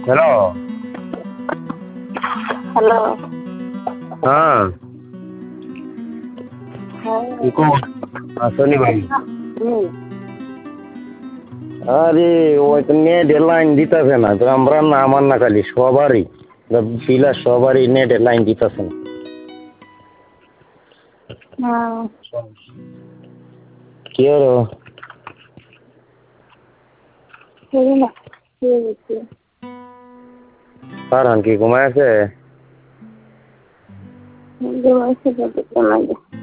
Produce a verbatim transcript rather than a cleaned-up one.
Hello. Hello. হ্যাঁ। হ্যাঁ। কো আসনি ভাই। হুম। আরে ওই তো নেটের লাইন দিতেছে না, তো আমরা না, আমার না খালি সবারই পিলার সবারই নেটের লাইন দিতেছে না। হ্যাঁ। কি হলো? শুনি না, শুয়ে গেছি। ফারহান কি ঘুমায় আছে? ঘুমাইছে, যতক্ষণ আগে।